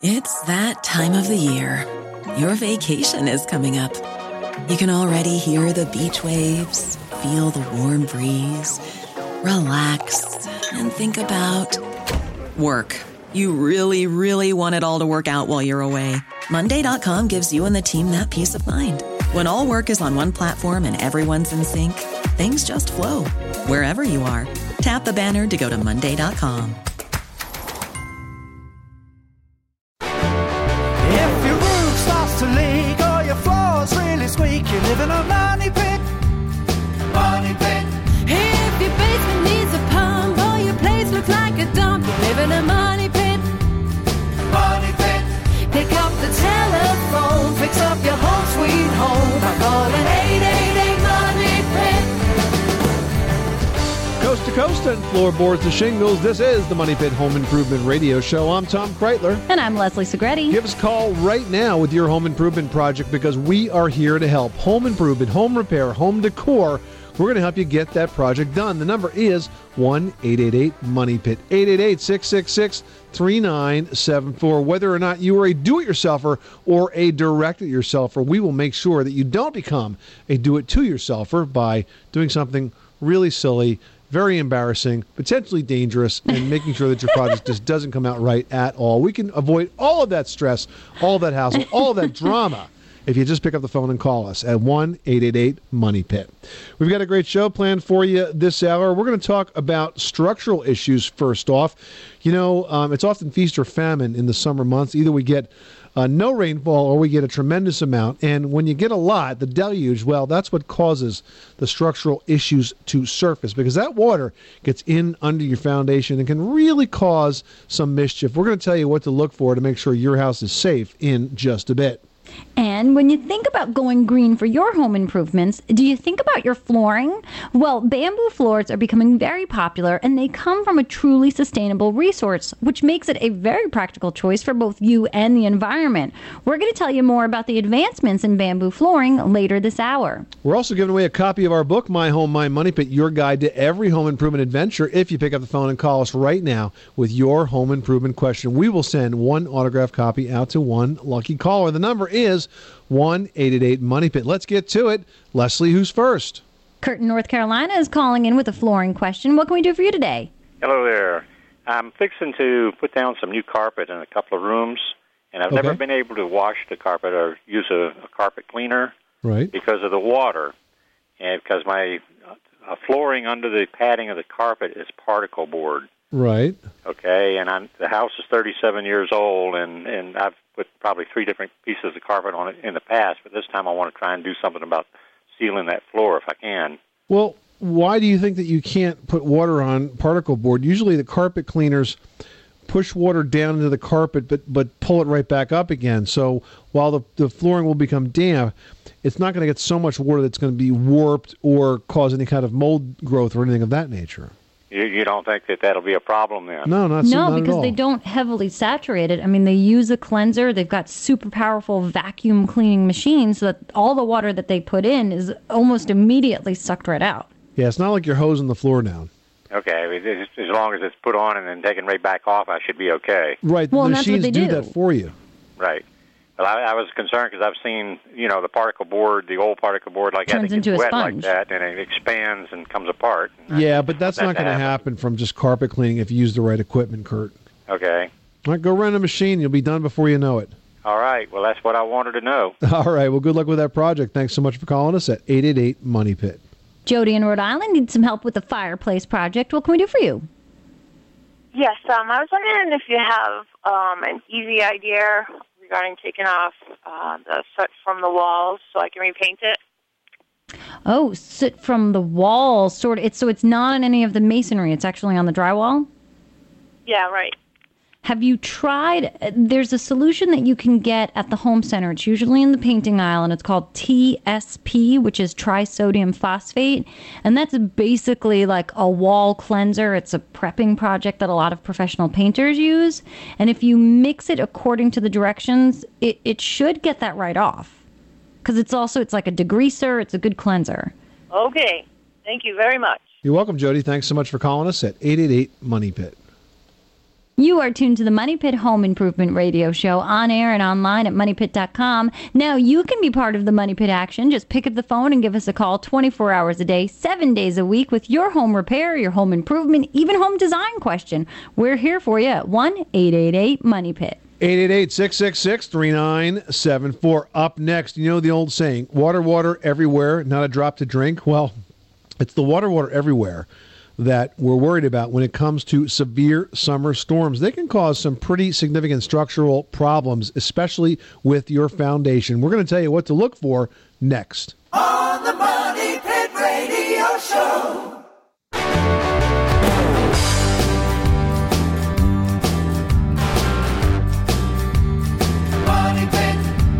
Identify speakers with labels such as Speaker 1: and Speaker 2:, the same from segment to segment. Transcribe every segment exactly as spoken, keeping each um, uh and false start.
Speaker 1: It's that time of the year. Your vacation is coming up. You can already hear the beach waves, feel the warm breeze, relax, and think about work. You really, really want it all to work out while you're away. Monday dot com gives you and the team that peace of mind. When all work is on one platform and everyone's in sync, things just flow. Wherever you are, tap the banner to go to Monday dot com.
Speaker 2: If your roof starts to leak or your floor's really squeak, you live in a money pit. Money pit.
Speaker 3: If your basement needs a pump or your place looks like a dump, you live in a money pit.
Speaker 2: Money pit.
Speaker 3: Pick up the telephone, fix up your home sweet home by calling eight eight eight money pit.
Speaker 4: Coast to coast and floorboards to shingles, this is the Money Pit Home Improvement Radio Show. I'm Tom Kreitler.
Speaker 5: And I'm Leslie Segretti.
Speaker 4: Give us a call right now with your home improvement project because we are here to help. Home improvement, home repair, home decor. We're going to help you get that project done. The number is one eight eight eight money pit, eight eight eight, six six six, three nine seven four. Whether or not you are a do-it-yourselfer or a direct-it-yourselfer, we will make sure that you don't become a do-it-to-yourselfer by doing something really silly, very embarrassing, potentially dangerous, and making sure that your project just doesn't come out right at all. We can avoid all of that stress, all of that hassle, all of that drama if you just pick up the phone and call us at one eight eight eight money pit. We've got a great show planned for you this hour. We're going to talk about structural issues first off. You know, um, it's often feast or famine in the summer months. Either we get Uh, no rainfall or we get a tremendous amount. And when you get a lot, the deluge, well, that's what causes the structural issues to surface because that water gets in under your foundation and can really cause some mischief. We're going to tell you what to look for to make sure your house is safe in just a bit.
Speaker 5: And when you think about going green for your home improvements, do you think about your flooring? Well, bamboo floors are becoming very popular, and they come from a truly sustainable resource, which makes it a very practical choice for both you and the environment. We're going to tell you more about the advancements in bamboo flooring later this hour.
Speaker 4: We're also giving away a copy of our book, My Home, My Money Pit, your guide to every home improvement adventure. If you pick up the phone and call us right now with your home improvement question, we will send one autographed copy out to one lucky caller. The number is one eight eight eight money pit. Let's get to it. Leslie, who's first?
Speaker 5: Kurt in North Carolina is calling in with a flooring question. What can we do for you today?
Speaker 6: Hello there. I'm fixing to put down some new carpet in a couple of rooms, and I've
Speaker 4: Okay.
Speaker 6: never been able to wash the carpet or use a, a carpet cleaner
Speaker 4: Right.
Speaker 6: because of the water, and because my uh, flooring under the padding of the carpet is particle board.
Speaker 4: Right.
Speaker 6: Okay, and I'm, the house is thirty-seven years old, and, and I've put probably three different pieces of carpet on it in the past, but this time I want to try and do something about sealing that floor if I can.
Speaker 4: Well, why do you think that you can't put water on particle board? Usually the carpet cleaners push water down into the carpet but, but pull it right back up again. So while the, the flooring will become damp, it's not going to get so much water that's going to be warped or cause any kind of mold growth or anything of that nature.
Speaker 6: You, you don't think that that'll be a problem then?
Speaker 4: No, not, so,
Speaker 5: No,
Speaker 4: not at
Speaker 5: because
Speaker 4: all.
Speaker 5: they don't heavily saturate it. I mean, they use a cleanser. They've got super powerful vacuum cleaning machines so that all the water that they put in is almost immediately sucked right out.
Speaker 4: Yeah, it's not like you're hosing the floor down.
Speaker 6: Okay, I mean, as as long as it's put on and then taken right back off, I should be okay.
Speaker 4: Right,
Speaker 5: Well,
Speaker 4: the
Speaker 5: and that's what
Speaker 4: machines
Speaker 5: they
Speaker 4: do
Speaker 5: do.
Speaker 4: that for you.
Speaker 6: Right. Well, I, I was concerned because I've seen, you know, the particle board, the old particle board, like
Speaker 5: Turns
Speaker 6: that, it
Speaker 5: into
Speaker 6: gets
Speaker 5: a
Speaker 6: wet like
Speaker 5: sponge.
Speaker 6: that, and it expands and comes apart.
Speaker 4: Yeah, but that's
Speaker 6: That
Speaker 4: not going to
Speaker 6: happens.
Speaker 4: happen from just carpet cleaning if you use the right equipment, Kurt.
Speaker 6: Okay.
Speaker 4: All right, go rent a machine. You'll be done before you know it.
Speaker 6: All right. Well, that's what I wanted to know.
Speaker 4: All right, well, good luck with that project. Thanks so much for calling us at eight eight eight money pit.
Speaker 5: Jody in Rhode Island needs some help with the fireplace project. What can we do for you?
Speaker 7: Yes, um, I was wondering if you have um, an easy idea regarding taking off uh, the soot from the walls so I can repaint it.
Speaker 5: Oh, soot from the wall, sort of. It's so it's not on any of the masonry. It's actually on the drywall.
Speaker 7: Yeah, right.
Speaker 5: Have you tried? There's a solution that you can get at the home center. It's usually in the painting aisle, and it's called T S P, which is trisodium phosphate. And that's basically like a wall cleanser. It's a prepping project that a lot of professional painters use. And if you mix it according to the directions, it, it should get that right off. Because it's also, it's like a degreaser. It's a good cleanser.
Speaker 7: Okay. Thank you very much.
Speaker 4: You're welcome, Jody. Thanks so much for calling us at eight eight eight money pit.
Speaker 5: You are tuned to the Money Pit Home Improvement Radio Show on air and online at money pit dot com. Now you can be part of the Money Pit action. Just pick up the phone and give us a call twenty-four hours a day, seven days a week with your home repair, your home improvement, even home design question. We're here for you at one eight eight eight money pit.
Speaker 4: eight eight eight, six six six, three nine seven four. Up next, you know the old saying, water, water everywhere, not a drop to drink. Well, it's the water, water everywhere that we're worried about when it comes to severe summer storms. They can cause some pretty significant structural problems, especially with your foundation. We're going to tell you what to look for next.
Speaker 2: On the Money Pit Radio Show. Money Pit.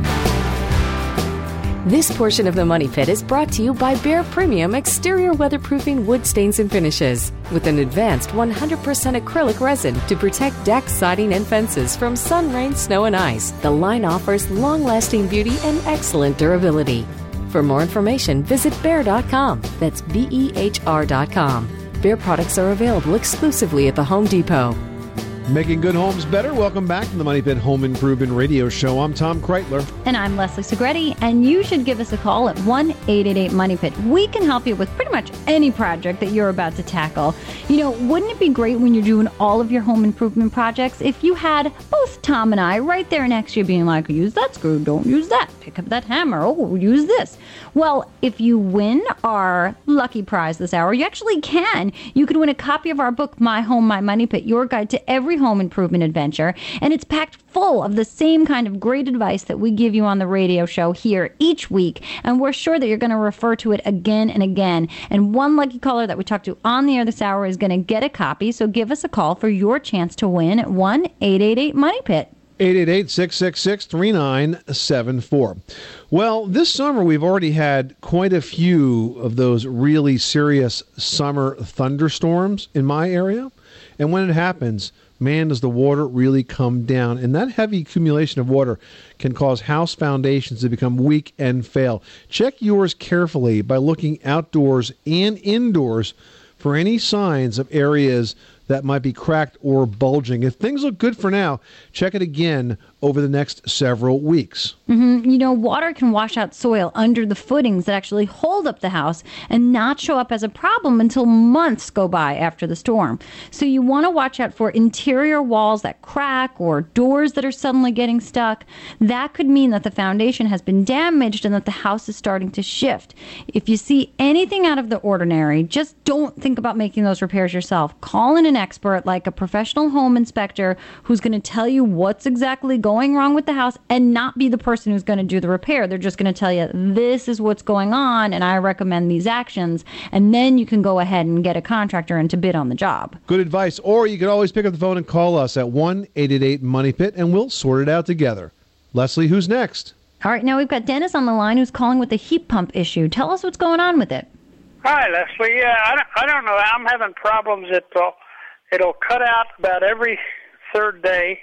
Speaker 8: This portion of the Money Pit is brought to you by Behr Premium Exterior Weatherproofing Wood Stains and Finishes. With an advanced one hundred percent acrylic resin to protect decks, siding, and fences from sun, rain, snow, and ice, the line offers long-lasting beauty and excellent durability. For more information, visit behr dot com. That's B E H R dot com. Behr products are available exclusively at the Home Depot.
Speaker 4: Making good homes better. Welcome back to the Money Pit Home Improvement Radio Show. I'm Tom Kreitler.
Speaker 5: And I'm Leslie Segretti, and you should give us a call at one eight eight eight money pit. We can help you with pretty much any project that you're about to tackle. You know, wouldn't it be great when you're doing all of your home improvement projects if you had both Tom and I right there next to you being like, use that screw, don't use that, pick up that hammer, oh, use this. Well, if you win our lucky prize this hour, you actually can. You can win a copy of our book, My Home, My Money Pit, your guide to every home improvement adventure, and it's packed full of the same kind of great advice that we give you on the radio show here each week, and we're sure that you're going to refer to it again and again. And one lucky caller that we talked to on the air this hour is going to get a copy, so give us a call for your chance to win at one eight eight eight money pit.
Speaker 4: eight eight eight, six six six, three nine seven four. Well, this summer we've already had quite a few of those really serious summer thunderstorms in my area. And when it happens, man, does the water really come down. And that heavy accumulation of water can cause house foundations to become weak and fail. Check yours carefully by looking outdoors and indoors for any signs of areas that might be cracked or bulging. If things look good for now, check it again over the next several weeks.
Speaker 5: Mm-hmm. You know, water can wash out soil under the footings that actually hold up the house and not show up as a problem until months go by after the storm. So you want to watch out for interior walls that crack or doors that are suddenly getting stuck. That could mean that the foundation has been damaged and that the house is starting to shift. If you see anything out of the ordinary, just don't think about making those repairs yourself. Call in an expert like a professional home inspector who's going to tell you what's exactly going wrong with the house and not be the person who's going to do the repair. They're just going to tell you, this is what's going on, and I recommend these actions. And then you can go ahead and get a contractor in to bid on the job.
Speaker 4: Good advice. Or you could always pick up the phone and call us at one eight eight eight money pit, and we'll sort it out together. Leslie, who's next?
Speaker 5: All right, now we've got Dennis on the line who's calling with the heat pump issue. Tell us what's going on with it.
Speaker 9: Hi, Leslie. Yeah, I don't, I don't know. I'm having problems. It'll, it'll cut out about every third day.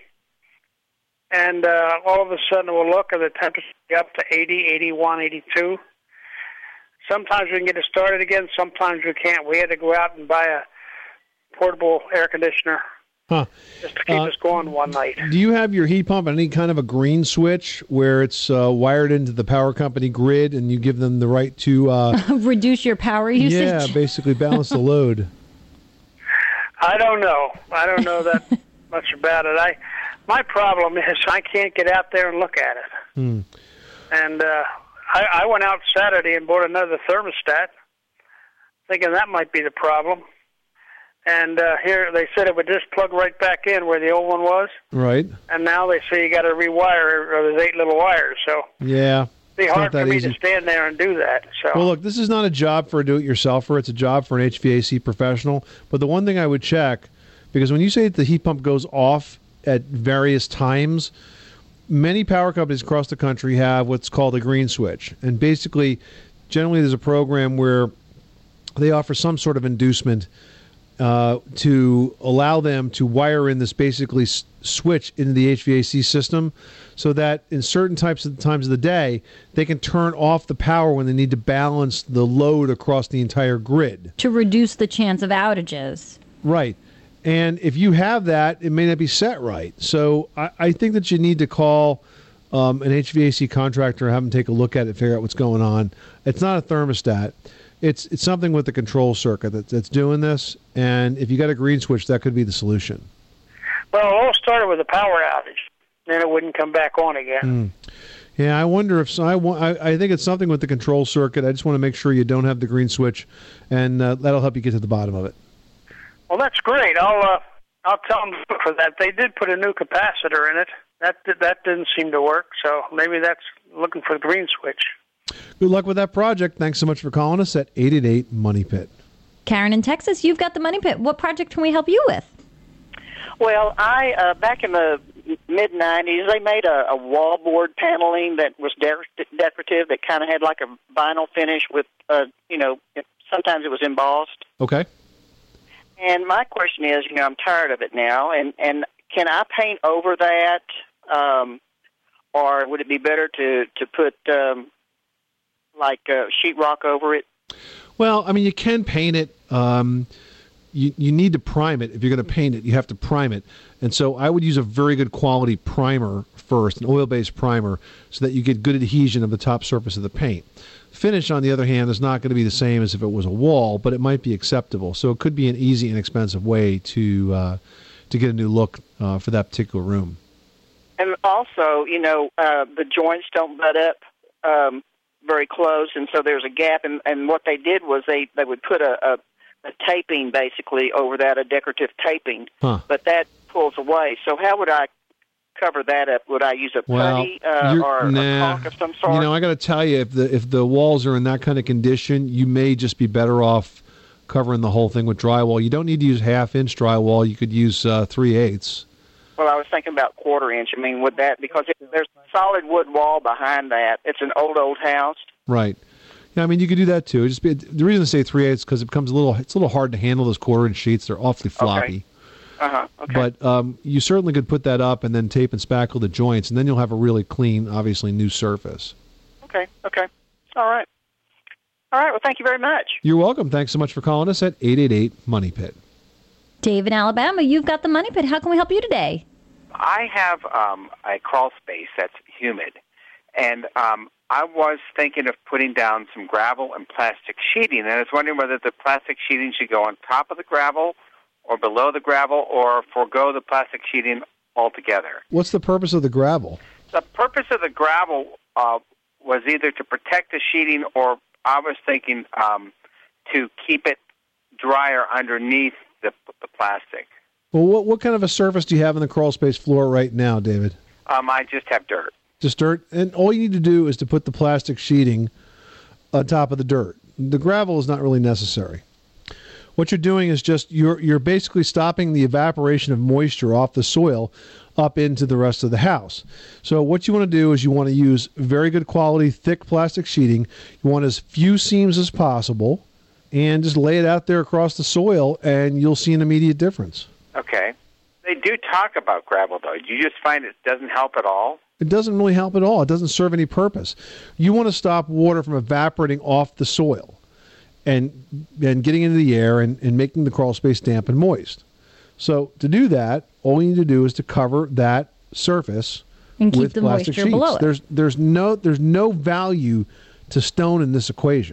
Speaker 9: And uh, all of a sudden we'll look and the temperature will be up to eighty, eighty-one, eighty-two. Sometimes we can get it started again. Sometimes we can't. We had to go out and buy a portable air conditioner
Speaker 4: huh.
Speaker 9: just to keep uh, us going one night.
Speaker 4: Do you have your heat pump on any kind of a green switch where it's uh, wired into the power company grid and you give them the right to... Uh,
Speaker 5: reduce your power usage?
Speaker 4: Yeah, basically balance the load.
Speaker 9: I don't know. I don't know that much about it. I... My problem is I can't get out there and look at it.
Speaker 4: Hmm.
Speaker 9: And uh, I, I went out Saturday and bought another thermostat, thinking that might be the problem. And uh, here they said it would just plug right back in where the old one was.
Speaker 4: Right.
Speaker 9: And now they say you got to rewire, or there's eight little wires. So
Speaker 4: yeah,
Speaker 9: it'd be hard for me easy. to stand there and do that. So
Speaker 4: well, look, this is not a job for a do-it-yourselfer. It's a job for an H V A C professional. But the one thing I would check, because when you say that the heat pump goes off at various times, many power companies across the country have what's called a green switch. And basically, generally there's a program where they offer some sort of inducement uh, to allow them to wire in this basically s- switch into the H V A C system so that in certain types of times of the day, they can turn off the power when they need to balance the load across the entire grid.
Speaker 5: To reduce the chance of outages.
Speaker 4: Right. And if you have that, it may not be set right. So I, I think that you need to call um, an H V A C contractor, have them take a look at it, figure out what's going on. It's not a thermostat. It's it's something with the control circuit that, that's doing this. And if you got a green switch, that could be the solution.
Speaker 9: Well, it all started with a power outage. Then it wouldn't come back on again.
Speaker 4: Mm. Yeah, I wonder if so. I, want, I, I think it's something with the control circuit. I just want to make sure you don't have the green switch, and uh, that'll help you get to the bottom of it.
Speaker 9: Well, that's great. I'll uh, I'll tell them to look for that. They did put a new capacitor in it. That that didn't seem to work, so maybe that's looking for the green switch.
Speaker 4: Good luck with that project. Thanks so much for calling us at eight eight eight Money Pit.
Speaker 5: Karen in Texas, you've got the Money Pit. What project can we help you with?
Speaker 10: Well, I uh, back in the mid nineties, they made a, a wallboard paneling that was de- decorative that kind of had like a vinyl finish with, uh, you know, sometimes it was embossed.
Speaker 4: Okay.
Speaker 10: And my question is, you know, I'm tired of it now, and, and can I paint over that, um, or would it be better to, to put, um, like, uh, sheetrock over it?
Speaker 4: Well, I mean, you can paint it. Um, you, you need to prime it. If you're going to paint it, you have to prime it. And so I would use a very good quality primer first, an oil-based primer, so that you get good adhesion of the top surface of the paint. Finish, on the other hand, is not going to be the same as if it was a wall, but it might be acceptable. So it could be an easy and inexpensive way to uh, to get a new look uh, for that particular room.
Speaker 10: And also, you know, uh, the joints don't butt up um, very close, and so there's a gap. And, and what they did was they, they would put a, a, a taping basically over that, a decorative taping,
Speaker 4: huh.
Speaker 10: but that pulls away. So how would I cover that up? Would I use a putty
Speaker 4: well,
Speaker 10: uh, or
Speaker 4: nah,
Speaker 10: a caulk of some sort?
Speaker 4: You know, I got to tell you, if the if the walls are in that kind of condition, you may just be better off covering the whole thing with drywall. You don't need to use half-inch drywall. You could use uh, three-eighths.
Speaker 10: Well, I was thinking about quarter-inch. I mean, would that, because it, there's a solid wood wall behind that. It's an old, old house.
Speaker 4: Right. Yeah, I mean, you could do that too. Just be, the reason I say three-eighths is because it becomes a little, it's a little hard to handle those quarter-inch sheets. They're awfully floppy.
Speaker 10: Okay. Uh-huh. Okay.
Speaker 4: But um, you certainly could put that up and then tape and spackle the joints, and then you'll have a really clean, obviously, new surface.
Speaker 10: Okay, okay. All right. All right, well, thank you very much.
Speaker 4: You're welcome. Thanks so much for calling us at eight eight eight Money Pit.
Speaker 5: Dave in Alabama, you've got the Money Pit. How can we help you today?
Speaker 11: I have um, a crawl space that's humid, and um, I was thinking of putting down some gravel and plastic sheeting, and I was wondering whether the plastic sheeting should go on top of the gravel or below the gravel, or forego the plastic sheeting altogether.
Speaker 4: What's the purpose of the gravel?
Speaker 11: The purpose of the gravel uh, was either to protect the sheeting, or I was thinking um, to keep it drier underneath the, the plastic.
Speaker 4: Well, what what kind of a surface do you have in the crawl space floor right now, David?
Speaker 11: Um, I just have dirt.
Speaker 4: Just dirt? And all you need to do is to put the plastic sheeting on top of the dirt. The gravel is not really necessary. What you're doing is just, you're you're basically stopping the evaporation of moisture off the soil up into the rest of the house. So what you want to do is you want to use very good quality, thick plastic sheeting. You want as few seams as possible, and just lay it out there across the soil, and you'll see an immediate difference.
Speaker 11: Okay. They do talk about gravel, though. Do you just find it doesn't help at all?
Speaker 4: It doesn't really help at all. It doesn't serve any purpose. You want to stop water from evaporating off the soil and and getting into the air and, and making the crawl space damp and moist. So to do that, all you need to do is to cover that surface
Speaker 5: and keep
Speaker 4: with
Speaker 5: the
Speaker 4: plastic
Speaker 5: moisture
Speaker 4: sheets.
Speaker 5: below it.
Speaker 4: There's there's no there's no value to stone in this equation.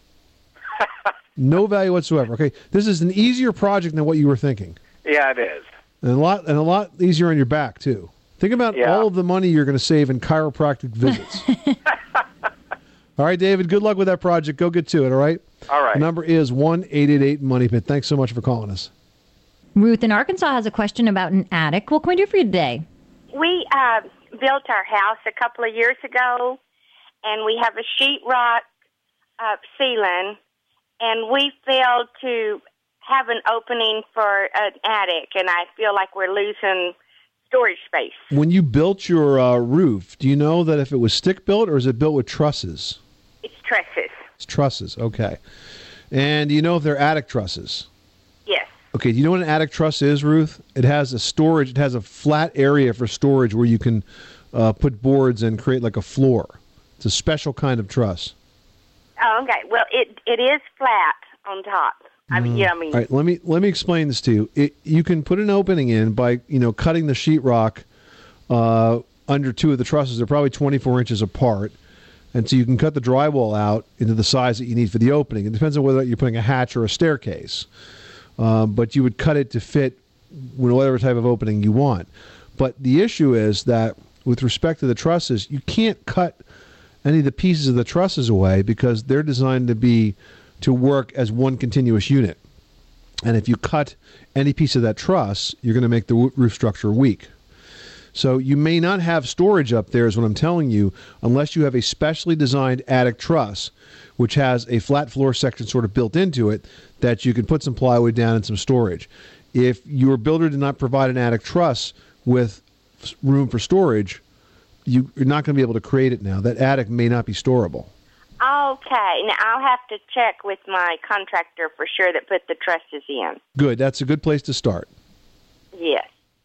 Speaker 4: No value whatsoever. Okay, this is an easier project than what you were thinking.
Speaker 11: Yeah, it is.
Speaker 4: And a lot and a lot easier on your back too. Think about
Speaker 11: yeah.
Speaker 4: all of the money you're going to save in chiropractic visits. All right, David, good luck with that project. Go get to it, all right?
Speaker 11: All right.
Speaker 4: The number is one eight eight eight Money Pit. Thanks so much for calling us.
Speaker 5: Ruth in Arkansas has a question about an attic. What can we do for you today?
Speaker 12: We uh, built our house a couple of years ago, and we have a sheetrock uh, ceiling, and we failed to have an opening for an attic, and I feel like we're losing storage space.
Speaker 4: When you built your uh, roof, do you know that if it was stick-built or is it built with trusses?
Speaker 12: It's trusses.
Speaker 4: It's trusses, okay. And do you know if they're attic trusses?
Speaker 12: Yes.
Speaker 4: Okay, do you know what an attic truss is, Ruth? It has a storage, it has a flat area for storage where you can uh, put boards and create like a floor. It's a special kind of truss.
Speaker 12: Oh, okay. Well, it it is flat on top. I mean, yeah, I mean,
Speaker 4: All right, let me let me explain this to you. It, you can put an opening in by you know cutting the sheetrock uh, under two of the trusses. They're probably twenty-four inches apart, and so you can cut the drywall out into the size that you need for the opening. It depends on whether you're putting a hatch or a staircase, uh, but you would cut it to fit whatever type of opening you want. But the issue is that with respect to the trusses, you can't cut any of the pieces of the trusses away because they're designed to be to work as one continuous unit. And if you cut any piece of that truss, you're going to make the roof structure weak. So you may not have storage up there, is what I'm telling you, unless you have a specially designed attic truss, which has a flat floor section sort of built into it that you can put some plywood down and some storage. If your builder did not provide an attic truss with room for storage, you, you're not going to be able to create it now. That attic may not be storable.
Speaker 12: Okay. Now, I'll have to check with my contractor for sure that put the trusses in.
Speaker 4: Good. That's a good place to start.
Speaker 12: Yes.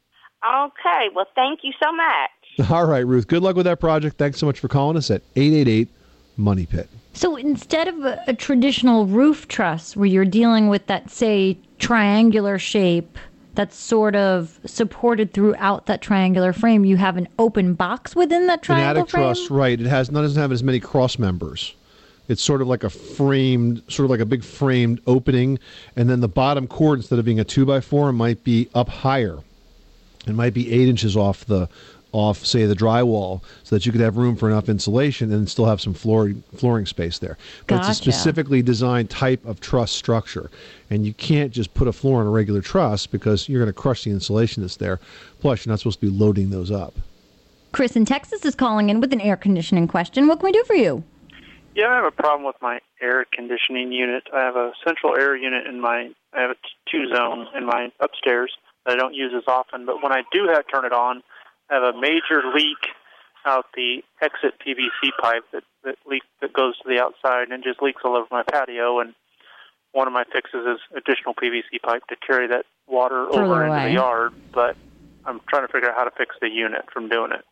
Speaker 12: Okay. Well, thank you so much.
Speaker 4: All right, Ruth. Good luck with that project. Thanks so much for calling us at eight eight eight, money pit.
Speaker 5: So instead of a, a traditional roof truss where you're dealing with that, say, triangular shape that's sort of supported throughout that triangular frame, you have an open box within that triangle
Speaker 4: An attic
Speaker 5: frame?
Speaker 4: truss, right. It has doesn't have as many cross members. It's sort of like a framed, sort of like a big framed opening, and then the bottom cord, instead of being a two by four, might be up higher. It might be eight inches off the, off say the drywall, so that you could have room for enough insulation and still have some floor, flooring space there. But
Speaker 5: Gotcha.
Speaker 4: It's a specifically designed type of truss structure, and you can't just put a floor on a regular truss because you're going to crush the insulation that's there. Plus, you're not supposed to be loading those up.
Speaker 5: Chris in Texas is calling in with an air conditioning question. What can we do for you?
Speaker 13: Yeah, I have a problem with my air conditioning unit. I have a central air unit in my, I have a two-zone in my upstairs that I don't use as often, but when I do have turn it on, I have a major leak out the exit P V C pipe that, that leak that goes to the outside and just leaks all over my patio, and one of my fixes is additional P V C pipe to carry that water
Speaker 5: Further
Speaker 13: over
Speaker 5: away.
Speaker 13: into the yard, but I'm trying to figure out how to fix the unit from doing it.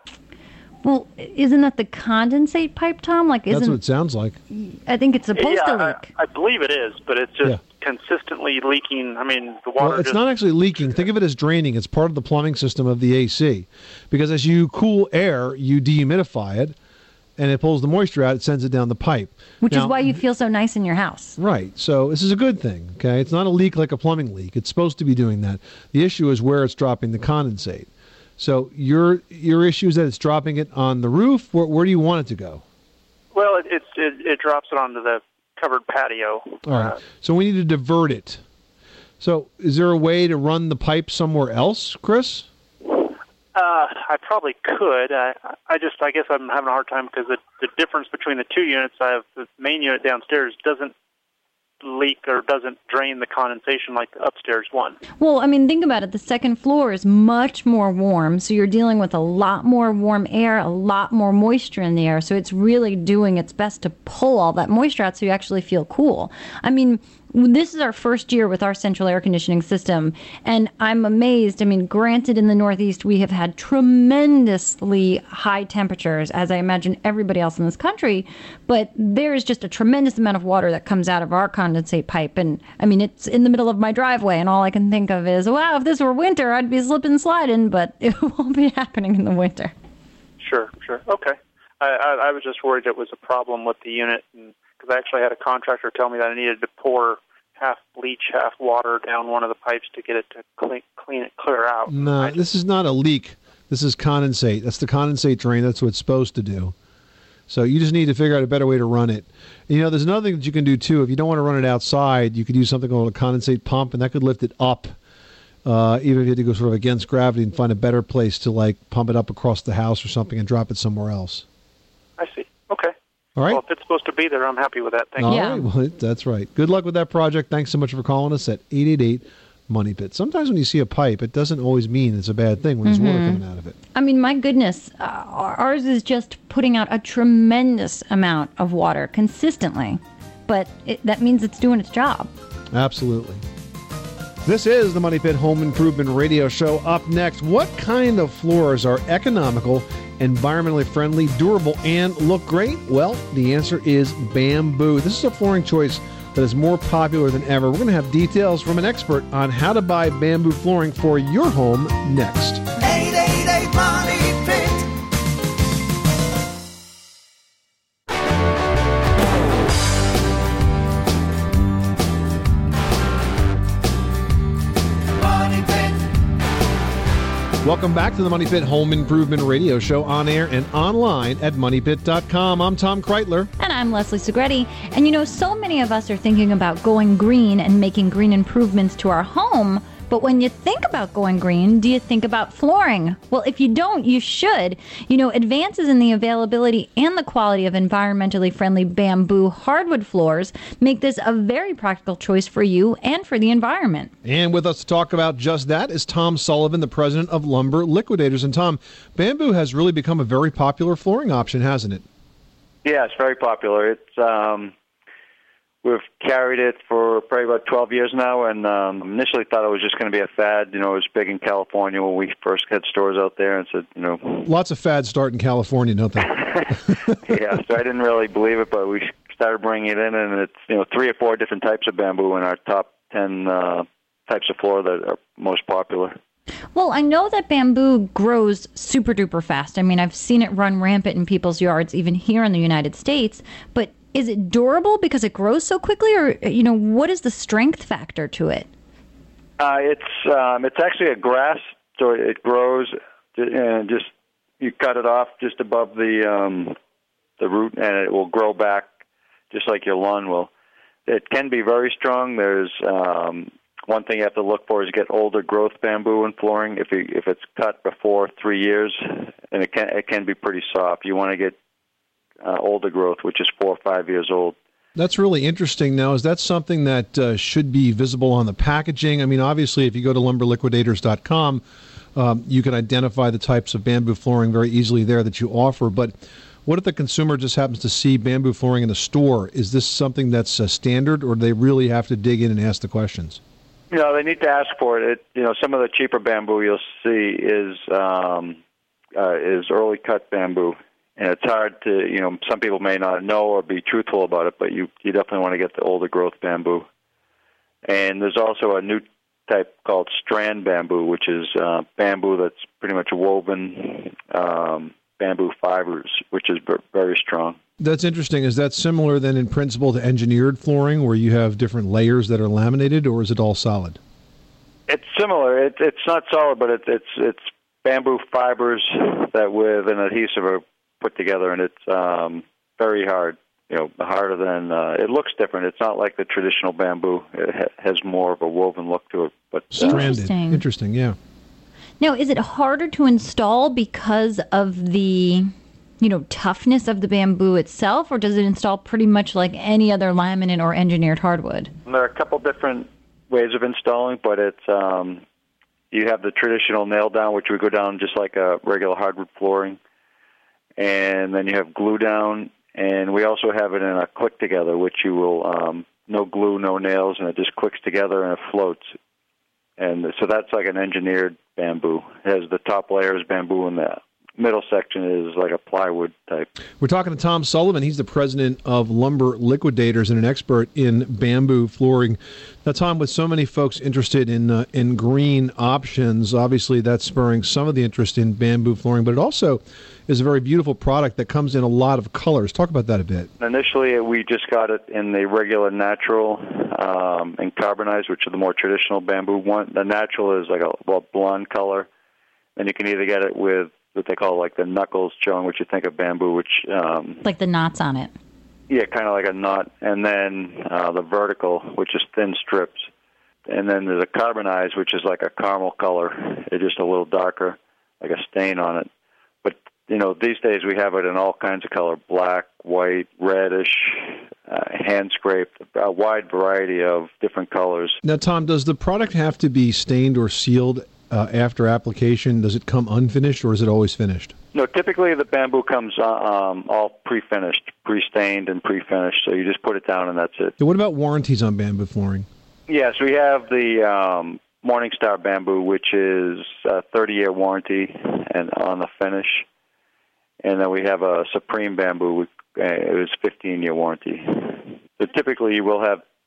Speaker 5: Well, isn't that the condensate pipe, Tom? Like, isn't
Speaker 4: That's what it sounds like.
Speaker 5: I think it's supposed
Speaker 13: yeah,
Speaker 5: to leak.
Speaker 13: I, I believe it is, but it's just
Speaker 4: Yeah.
Speaker 13: consistently leaking. I mean, the water
Speaker 4: Well, it's
Speaker 13: just...
Speaker 4: not actually leaking. Think of it as draining. It's part of the plumbing system of the A C. Because as you cool air, you dehumidify it, and it pulls the moisture out. It sends it down the pipe.
Speaker 5: Which
Speaker 4: Now-
Speaker 5: is why you feel so nice in your house.
Speaker 4: Right. So this is a good thing, okay? It's not a leak like a plumbing leak. It's supposed to be doing that. The issue is where it's dropping the condensate. So your your issue is that it's dropping it on the roof? Where, where do you want it to go?
Speaker 13: Well, it, it's it, it drops it onto the covered patio.
Speaker 4: All right. So we need to divert it. So is there a way to run the pipe somewhere else, Chris?
Speaker 13: Uh, I probably could. I, I just, I guess I'm having a hard time because the, the difference between the two units, I have the main unit downstairs doesn't leak or doesn't drain the condensation like the upstairs one.
Speaker 5: Well, I mean, think about it. The second floor is much more warm, so you're dealing with a lot more warm air, a lot more moisture in the air, so it's really doing its best to pull all that moisture out so you actually feel cool. I mean, this is our first year with our central air conditioning system, and I'm amazed. I mean, granted, in the Northeast, we have had tremendously high temperatures, as I imagine everybody else in this country, but there is just a tremendous amount of water that comes out of our condensate pipe, and, I mean, it's in the middle of my driveway, and all I can think of is, wow, if this were winter, I'd be slipping and sliding, but it won't be happening in the winter.
Speaker 13: Sure, sure. Okay. I, I, I was just worried it was a problem with the unit, and because I actually had a contractor tell me that I needed to pour half bleach, half water down one of the pipes to get it to clean, clean it clear out.
Speaker 4: No, this is not a leak. This is condensate. That's the condensate drain. That's what it's supposed to do. So you just need to figure out a better way to run it. You know, there's another thing that you can do, too. If you don't want to run it outside, you could use something called a condensate pump, and that could lift it up, uh, even if you had to go sort of against gravity and find a better place to, like, pump it up across the house or something and drop it somewhere else.
Speaker 13: I see. Okay.
Speaker 4: All right.
Speaker 13: Well, if it's supposed to be there, I'm happy with that. Thank
Speaker 4: All
Speaker 13: you.
Speaker 4: right. Well, it- that's right. Good luck with that project. Thanks so much for calling us at eight eight eight, money pit. Sometimes when you see a pipe, it doesn't always mean it's a bad thing when there's water
Speaker 5: Mhm.
Speaker 4: coming out of it.
Speaker 5: I mean, my goodness, uh, ours is just putting out a tremendous amount of water consistently, but it, that means it's doing its job.
Speaker 4: Absolutely. This is the Money Pit Home Improvement Radio Show. Up next, what kind of floors are economical, environmentally friendly, durable, and look great? Well, the answer is bamboo. This is a flooring choice that is more popular than ever. We're going to have details from an expert on how to buy bamboo flooring for your home next.
Speaker 2: eight eight eight Money Pit. Money Pit.
Speaker 4: Welcome back to the Money Pit Home Improvement Radio Show, on air and online at money pit dot com. I'm Tom Kreitler.
Speaker 5: And I'm Leslie Segretti. And you know, so many of us are thinking about going green and making green improvements to our home. But when you think about going green, do you think about flooring? Well, if you don't, you should. You know, advances in the availability and the quality of environmentally friendly bamboo hardwood floors make this a very practical choice for you and for the environment.
Speaker 4: And with us to talk about just that is Tom Sullivan, the president of Lumber Liquidators. And Tom, bamboo has really become a very popular flooring option, hasn't it?
Speaker 14: Yeah, it's very popular. It's um, we've carried it for probably about twelve years now, and um, initially thought it was just going to be a fad. You know, it was big in California when we first had stores out there, and said, you know,
Speaker 4: lots of fads start in California, don't they?
Speaker 14: Yeah. So I didn't really believe it, but we started bringing it in, and it's you know three or four different types of bamboo in our top ten uh, types of floor that are most popular.
Speaker 5: Well, I know that bamboo grows super duper fast. I mean, I've seen it run rampant in people's yards, even here in the United States. But is it durable because it grows so quickly, or, you know, what is the strength factor to it?
Speaker 14: Uh, it's um, it's actually a grass, so it grows, and just you cut it off just above the um, the root, and it will grow back just like your lawn will. It can be very strong. There's um, one thing you have to look for is get older growth bamboo in flooring. If you, if it's cut before three years, and it can it can be pretty soft. You want to get uh, older growth, which is four or five years old.
Speaker 4: That's really interesting. Now, is that something that uh, should be visible on the packaging? I mean, obviously, if you go to lumber liquidators dot com, um, you can identify the types of bamboo flooring very easily there that you offer. But what if the consumer just happens to see bamboo flooring in a store? Is this something that's uh, standard, or do they really have to dig in and ask the questions?
Speaker 14: You know, they need to ask for it. it. You know, some of the cheaper bamboo you'll see is um, uh, is early cut bamboo, and it's hard to. You know, some people may not know or be truthful about it, but you you definitely want to get the older growth bamboo. And there's also a new type called strand bamboo, which is uh, bamboo that's pretty much woven um, bamboo fibers, which is very strong.
Speaker 4: That's interesting. Is that similar then in principle to engineered flooring, where you have different layers that are laminated, or is it all solid?
Speaker 14: It's similar. It, it's not solid, but it, it's it's bamboo fibers that with an adhesive are put together, and it's um, very hard. You know, harder than uh, it looks different. It's not like the traditional bamboo. It ha- has more of a woven look to it. But uh,
Speaker 4: stranded.
Speaker 5: Interesting.
Speaker 4: Interesting. Yeah.
Speaker 5: Now, is it harder to install because of the, you know, toughness of the bamboo itself, or does it install pretty much like any other laminate or engineered hardwood?
Speaker 14: There are a couple different ways of installing, but it's um, you have the traditional nail down, which would go down just like a regular hardwood flooring, and then you have glue down, and we also have it in a click together, which you will um, no glue, no nails, and it just clicks together and it floats. And so that's like an engineered bamboo. It has the top layer is bamboo, and the middle section is like a plywood type.
Speaker 4: We're talking to Tom Sullivan. He's the president of Lumber Liquidators and an expert in bamboo flooring. Now, Tom, with so many folks interested in uh, in green options, obviously that's spurring some of the interest in bamboo flooring, but it also is a very beautiful product that comes in a lot of colors. Talk about that a bit.
Speaker 14: Initially, we just got it in the regular natural um, and carbonized, which are the more traditional bamboo one. The natural is like a well, blonde color, and you can either get it with what they call like the knuckles, showing what you think of bamboo, which um,
Speaker 5: like the knots on it.
Speaker 14: Yeah, kind of like a knot, and then uh, the vertical, which is thin strips, and then there's a carbonized, which is like a caramel color. It's just a little darker, like a stain on it. But you know, these days we have it in all kinds of color: black, white, reddish, uh, hand scraped, a wide variety of different colors.
Speaker 4: Now, Tom, does the product have to be stained or sealed uh, after application? Does it come unfinished, or is it always finished?
Speaker 14: No, typically the bamboo comes uh, um, all pre-finished, pre-stained and pre-finished, so you just put it down and that's it.
Speaker 4: So what about warranties on bamboo flooring?
Speaker 14: Yes, we have the um, Morningstar bamboo, which is a thirty-year warranty and on the finish. And then we have a Supreme bamboo, uh, it was fifteen-year warranty. So typically you will have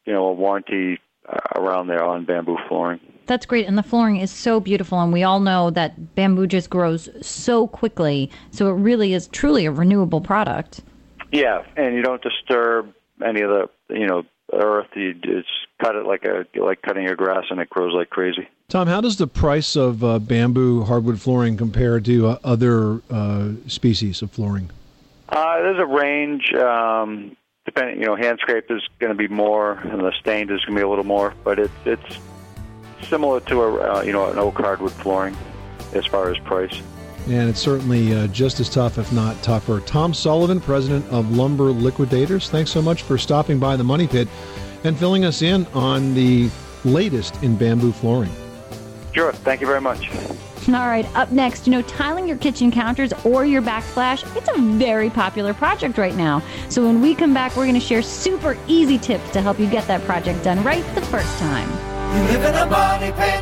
Speaker 14: you know, a warranty uh, around there on bamboo flooring.
Speaker 5: That's great. And the flooring is so beautiful. And we all know that bamboo just grows so quickly. So it really is truly a renewable product.
Speaker 14: Yeah, and you don't disturb any of the, you know, earth. You just cut it like a like cutting your grass, and it grows like crazy.
Speaker 4: Tom, how does the price of uh, bamboo hardwood flooring compare to uh, other uh, species of flooring?
Speaker 14: Uh, there's a range. Um, depending, you know, hand scraped is going to be more, and the stained is going to be a little more. But it, it's similar to a uh, you know an oak hardwood flooring as far as price.
Speaker 4: And it's certainly uh, just as tough, if not tougher. Tom Sullivan, president of Lumber Liquidators, thanks so much for stopping by the Money Pit and filling us in on the latest in bamboo flooring.
Speaker 14: Sure. Thank you very much.
Speaker 5: All right, up next, you know, tiling your kitchen counters or your backsplash, it's a very popular project right now. So when we come back, we're going to share super easy tips to help you get that project done right the first time.
Speaker 2: You live in a money pit.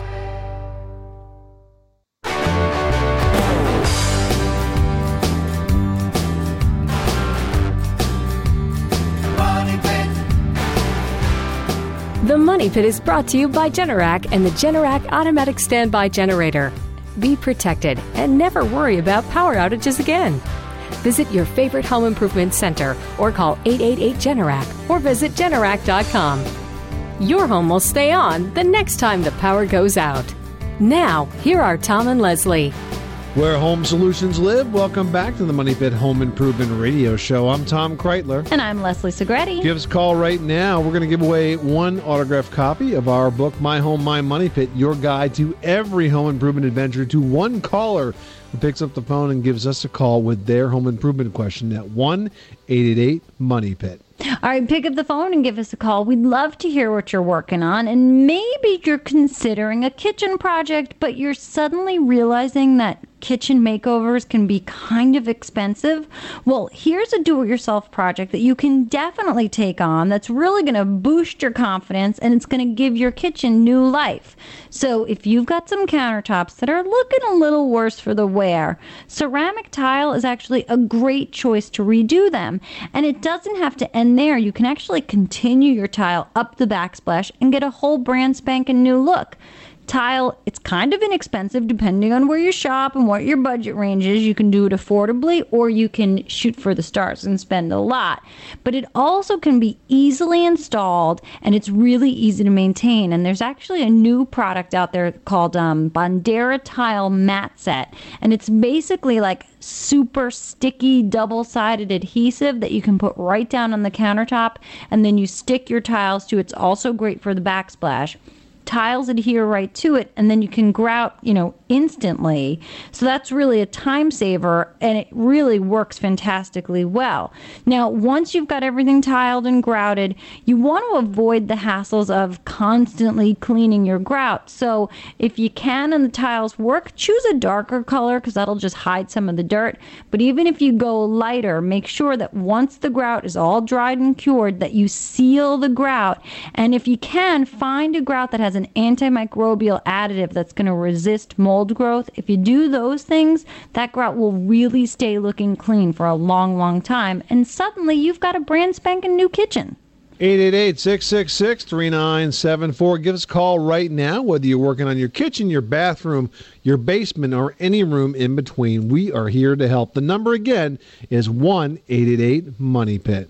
Speaker 8: The Money Pit is brought to you by Generac and the Generac Automatic Standby Generator. Be protected and never worry about power outages again. Visit your favorite home improvement center or call eight eight eight Generac or visit Generac dot com. Your home will stay on the next time the power goes out. Now, here are Tom and Leslie.
Speaker 4: Where home solutions live, welcome back to the Money Pit Home Improvement Radio Show. I'm Tom Kreitler.
Speaker 5: And I'm Leslie Segretti.
Speaker 4: Give us a call right now. We're going to give away one autographed copy of our book, My Home, My Money Pit, your guide to every home improvement adventure, to one caller who picks up the phone and gives us a call with their home improvement question at one eight eight eight money pit.
Speaker 5: All right, pick up the phone and give us a call. We'd love to hear what you're working on. And maybe you're considering a kitchen project, but you're suddenly realizing that kitchen makeovers can be kind of expensive. Well, here's a do-it-yourself project that you can definitely take on that's really going to boost your confidence, and it's going to give your kitchen new life. So if you've got some countertops that are looking a little worse for the wear, ceramic tile is actually a great choice to redo them. And it doesn't have to end there. You can actually continue your tile up the backsplash and get a whole brand spanking new look. Tile, it's kind of inexpensive depending on where you shop and what your budget range is. You can do it affordably, or you can shoot for the stars and spend a lot. But it also can be easily installed, and it's really easy to maintain. And there's actually a new product out there called um, Bondera Tile Mat Set. And it's basically like super sticky double-sided adhesive that you can put right down on the countertop, and then you stick your tiles to. It's also great for the backsplash. Tiles adhere right to it, and then you can grout, you know, instantly. So that's really a time saver, and it really works fantastically well. Now, once you've got everything tiled and grouted, you want to avoid the hassles of constantly cleaning your grout. So if you can and the tiles work, choose a darker color because that'll just hide some of the dirt. But even if you go lighter, make sure that once the grout is all dried and cured, that you seal the grout. And if you can, find a grout that has an antimicrobial additive that's going to resist mold growth. If you do those things, that grout will really stay looking clean for a long, long time. And suddenly you've got a brand spanking new kitchen.
Speaker 4: eight eight eight, six six six, three nine seven four. Give us a call right now, whether you're working on your kitchen, your bathroom, your basement, or any room in between. We are here to help. The number again is one eight eight eight money pit.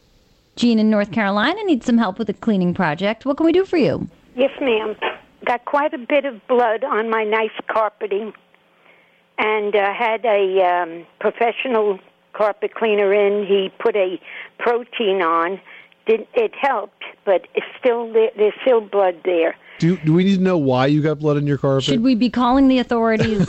Speaker 5: Jean in North Carolina needs some help with a cleaning project. What can we do for you?
Speaker 15: Yes, ma'am. Got quite a bit of blood on my nice carpeting, and uh, had a um, professional carpet cleaner in. He put a protein on. Did, it helped, but it's still there, there's still blood there.
Speaker 4: Do, do we need to know why you got blood in your carpet?
Speaker 5: Should we be calling the authorities?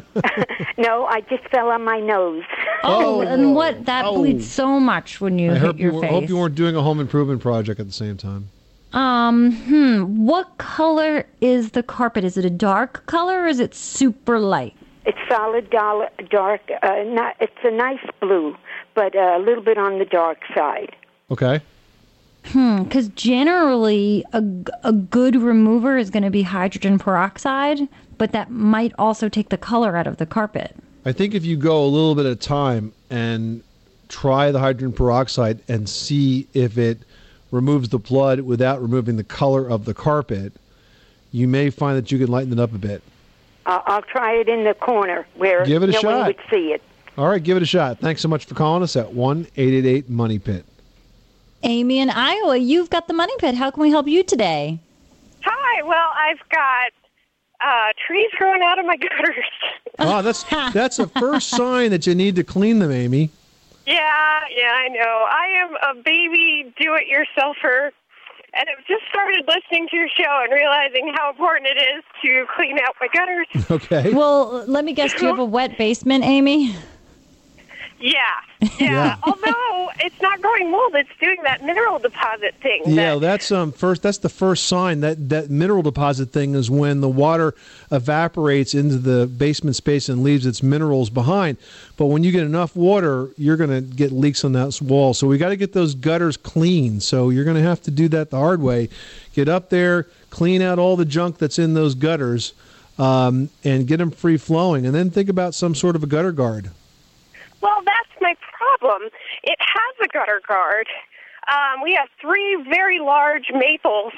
Speaker 15: No, I just fell on my nose.
Speaker 5: Oh, and what? That
Speaker 4: Oh.
Speaker 5: bleeds so much when you
Speaker 4: I
Speaker 5: hit
Speaker 4: hope
Speaker 5: your
Speaker 4: you, were,
Speaker 5: face.
Speaker 4: hope you weren't doing a home improvement project at the same time.
Speaker 5: Um, hmm. What color is the carpet? Is it a dark color or is it super light?
Speaker 15: It's solid dollar, dark. Uh, not, it's a nice blue, but uh, a little bit on the dark side.
Speaker 4: Okay.
Speaker 5: Hmm, because generally a, a good remover is going to be hydrogen peroxide, but that might also take the color out of the carpet.
Speaker 4: I think if you go a little bit at a time and try the hydrogen peroxide and see if it removes the blood without removing the color of the carpet, you may find that you can lighten it up a bit.
Speaker 15: Uh, I'll try it in the corner where
Speaker 4: Give it a
Speaker 15: no
Speaker 4: shot.
Speaker 15: one would see it.
Speaker 4: All right, give it a shot. Thanks so much for calling us at one eight eight eight money pit.
Speaker 5: Amy in Iowa, you've got the Money Pit. How can we help you today?
Speaker 16: Hi. Well, I've got uh, trees growing out of my gutters.
Speaker 4: Oh, that's that's a first sign that you need to clean them, Amy.
Speaker 16: Yeah, yeah, I know. I am a baby do-it-yourselfer, and I've just started listening to your show and realizing how important it is to clean out my gutters.
Speaker 4: Okay.
Speaker 5: Well, let me guess, do you have a wet basement, Amy?
Speaker 16: Yeah, yeah.
Speaker 4: Yeah.
Speaker 16: Although it's not growing mold, it's doing that mineral deposit thing.
Speaker 4: Yeah,
Speaker 16: that,
Speaker 4: that's um first. That's the first sign that that mineral deposit thing is when the water evaporates into the basement space and leaves its minerals behind. But when you get enough water, you're going to get leaks on that wall. So we got to get those gutters clean. So you're going to have to do that the hard way. Get up there, clean out all the junk that's in those gutters, um, and get them free flowing. And then think about some sort of a gutter guard.
Speaker 16: Well, that's my problem. It has a gutter guard. Um, we have three very large maples,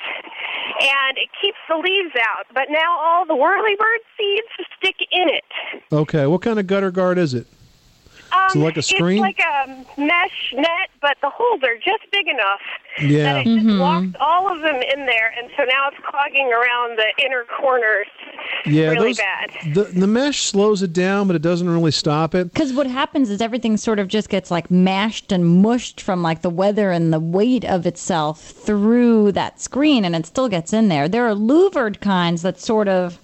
Speaker 16: and it keeps the leaves out. But now all the whirlybird seeds stick in it.
Speaker 4: Okay, what kind of gutter guard is it?
Speaker 16: Um,
Speaker 4: Is it like a screen?
Speaker 16: It's like a mesh net, but the holes are just big enough
Speaker 4: Yeah.
Speaker 16: that it just
Speaker 4: Mhm.
Speaker 16: locks all of them in there, and so now it's clogging around the inner corners
Speaker 4: Yeah,
Speaker 16: really
Speaker 4: those,
Speaker 16: bad.
Speaker 4: The, the mesh slows it down, but it doesn't really stop it.
Speaker 5: Because what happens is everything sort of just gets like mashed and mushed from like the weather and the weight of itself through that screen, and it still gets in there. There are louvered kinds that sort of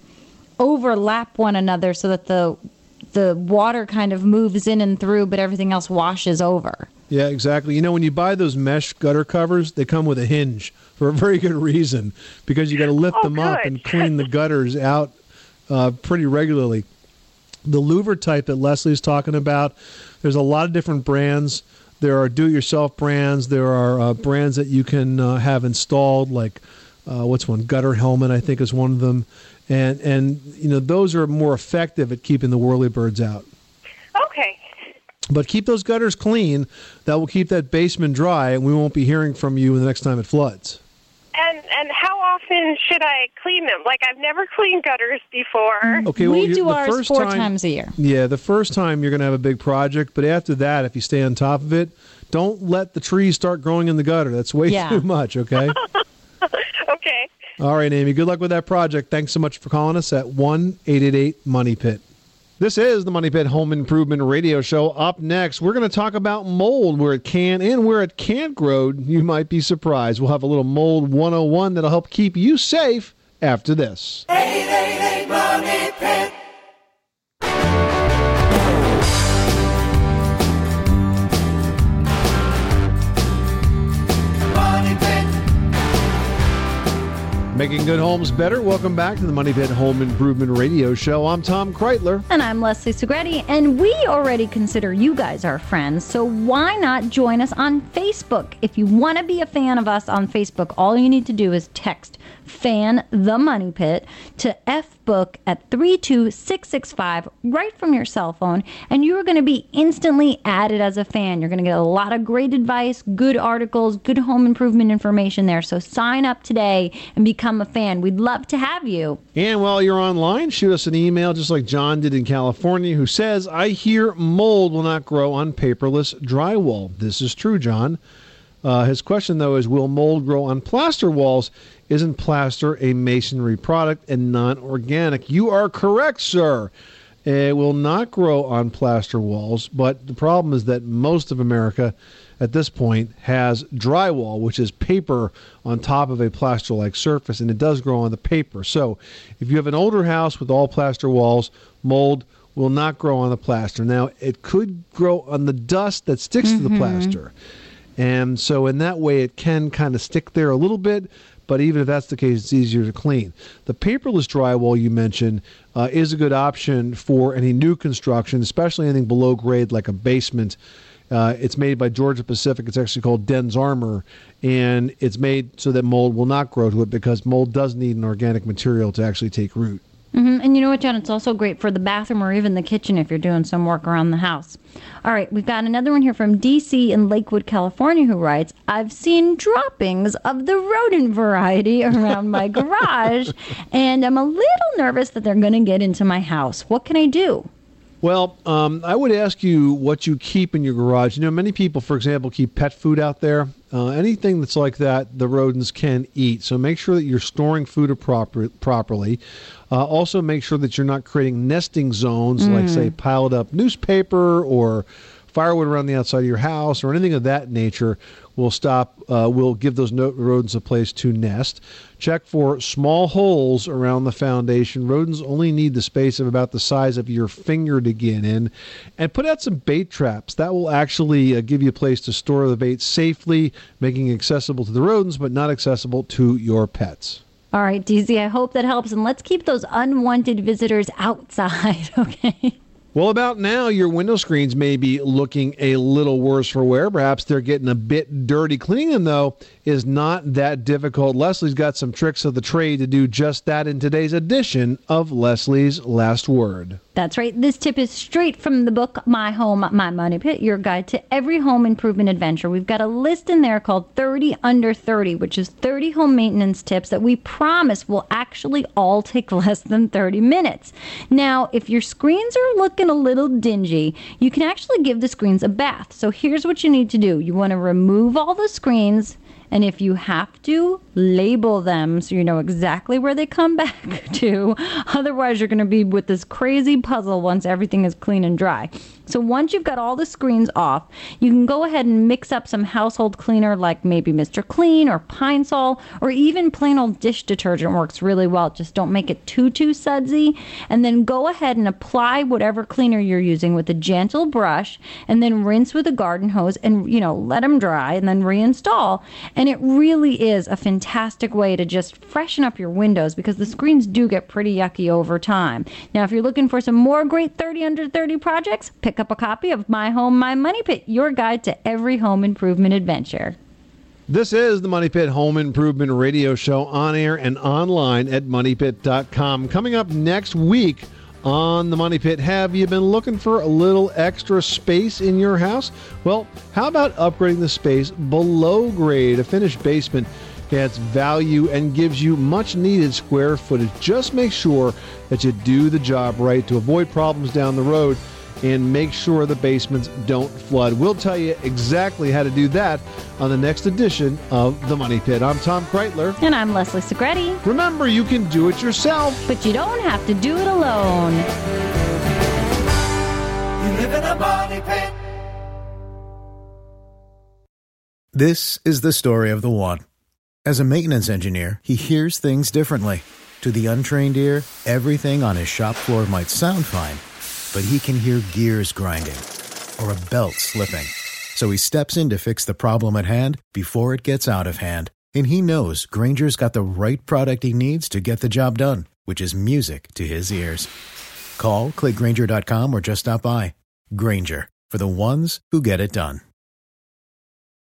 Speaker 5: overlap one another so that the the water kind of moves in and through, but everything else washes over.
Speaker 4: Yeah, exactly. You know, when you buy those mesh gutter covers, they come with a hinge for a very good reason, because you got to lift
Speaker 16: Oh,
Speaker 4: them up
Speaker 16: good.
Speaker 4: and clean the gutters out uh, pretty regularly. The louver type that Leslie's talking about, there's a lot of different brands. There are do-it-yourself brands. There are uh, brands that you can uh, have installed, like uh, what's one? Gutter Helmet, I think, is one of them. And, and you know, those are more effective at keeping the whirlybirds out.
Speaker 16: Okay.
Speaker 4: But keep those gutters clean. That will keep that basement dry, and we won't be hearing from you the next time it floods.
Speaker 16: And and how often should I clean them? Like, I've never cleaned gutters before.
Speaker 4: Okay, well,
Speaker 5: we
Speaker 4: you-
Speaker 5: do
Speaker 4: the
Speaker 5: ours
Speaker 4: first
Speaker 5: four
Speaker 4: time-
Speaker 5: times a year.
Speaker 4: Yeah, the first time you're going to have a big project, but after that, if you stay on top of it, don't let the trees start growing in the gutter. That's way
Speaker 5: Yeah.
Speaker 4: too much, okay?
Speaker 16: Okay.
Speaker 4: All right, Amy, good luck with that project. Thanks so much for calling us at one eight eight eight money pit. This is the Money Pit Home Improvement Radio Show. Up next, we're going to talk about mold, where it can and where it can't grow. You might be surprised. We'll have a little Mold one oh one that'll help keep you safe after this.
Speaker 2: eight eight eight money pit. Money pit.
Speaker 4: Making good homes better. Welcome back to the Money Pit Home Improvement Radio Show. I'm Tom Kreitler.
Speaker 5: And I'm Leslie Segretti, and we already consider you guys our friends, so why not join us on Facebook? If you want to be a fan of us on Facebook, all you need to do is text Fan the Money Pit to FBook at three two six six five right from your cell phone, and you're going to be instantly added as a fan. You're going to get a lot of great advice, good articles, good home improvement information there, so sign up today and become a fan. We'd love to have you.
Speaker 4: And while you're online, shoot us an email just like John did in California, who says, I hear mold will not grow on paperless drywall. This is true, John. Uh, his question, though, is will mold grow on plaster walls? Isn't plaster a masonry product and non-organic? You are correct, sir. It will not grow on plaster walls, but the problem is that most of America at this point has drywall, which is paper on top of a plaster-like surface, and it does grow on the paper. So if you have an older house with all plaster walls, mold will not grow on the plaster. Now, it could grow on the dust that sticks to the plaster. And so in that way, it can kind of stick there a little bit, but even if that's the case, it's easier to clean. The paperless drywall you mentioned uh, is a good option for any new construction, especially anything below grade like a basement. Uh, it's made by Georgia Pacific. It's actually called Den's Armor, and it's made so that mold will not grow to it because mold does need an organic material to actually take root.
Speaker 5: Mm-hmm. And you know what, John? It's also great for the bathroom or even the kitchen if you're doing some work around the house. All right, we've got another one here from D C in Lakewood, California, who writes, I've seen droppings of the rodent variety around my garage, and I'm a little nervous that they're going to get into my house. What can I do?
Speaker 4: Well, um, I would ask you what you keep in your garage. You know, many people, for example, keep pet food out there. Uh, anything that's like that, the rodents can eat. So make sure that you're storing food proper, properly. Uh, also, make sure that you're not creating nesting zones, mm. like, say, piled up newspaper or firewood around the outside of your house or anything of that nature. Will stop, uh, will give those no- rodents a place to nest. Check for small holes around the foundation. Rodents only need the space of about the size of your finger to get in. And put out some bait traps. That will actually uh, give you a place to store the bait safely, making it accessible to the rodents, but not accessible to your pets.
Speaker 5: All right, D Z, I hope that helps. And let's keep those unwanted visitors outside, okay?
Speaker 4: Well, about now, your window screens may be looking a little worse for wear. Perhaps they're getting a bit dirty. Cleaning them, though, is not that difficult. Leslie's got some tricks of the trade to do just that in today's edition of Leslie's Last Word.
Speaker 5: That's right. This tip is straight from the book, My Home, My Money Pit, your guide to every home improvement adventure. We've got a list in there called thirty under thirty, which is thirty home maintenance tips that we promise will actually all take less than thirty minutes. Now, if your screens are looking a little dingy, you can actually give the screens a bath. So here's what you need to do. You want to remove all the screens, and if you have to, label them so you know exactly where they come back to. Otherwise, you're going to be with this crazy puzzle once everything is clean and dry. So once you've got all the screens off, you can go ahead and mix up some household cleaner like maybe Mister Clean or Pine Sol, or even plain old dish detergent works really well. Just don't make it too, too sudsy. And then go ahead and apply whatever cleaner you're using with a gentle brush, and then rinse with a garden hose and, you know, let them dry and then reinstall. And it really is a fantastic way to just freshen up your windows because the screens do get pretty yucky over time. Now, if you're looking for some more great thirty under thirty projects, pick up a copy of My Home, My Money Pit, your guide to every home improvement adventure.
Speaker 4: This is the Money Pit Home Improvement Radio Show, on air and online at money pit dot com. Coming up next week on the Money Pit, have you been looking for a little extra space in your house? Well, how about upgrading the space below grade? A finished basement adds value and gives you much needed square footage. Just make sure that you do the job right to avoid problems down the road and make sure the basements don't flood. We'll tell you exactly how to do that on the next edition of The Money Pit. I'm Tom Kreitler.
Speaker 5: And I'm Leslie Segretti.
Speaker 4: Remember, you can do it yourself,
Speaker 5: but you don't have to do it alone.
Speaker 2: You live in a money pit.
Speaker 17: This is the story of the one. As a maintenance engineer, he hears things differently. To the untrained ear, everything on his shop floor might sound fine, but he can hear gears grinding or a belt slipping. So he steps in to fix the problem at hand before it gets out of hand. And he knows Grainger's got the right product he needs to get the job done, which is music to his ears. Call, click Grainger dot com, or just stop by. Grainger, for the ones who get it done.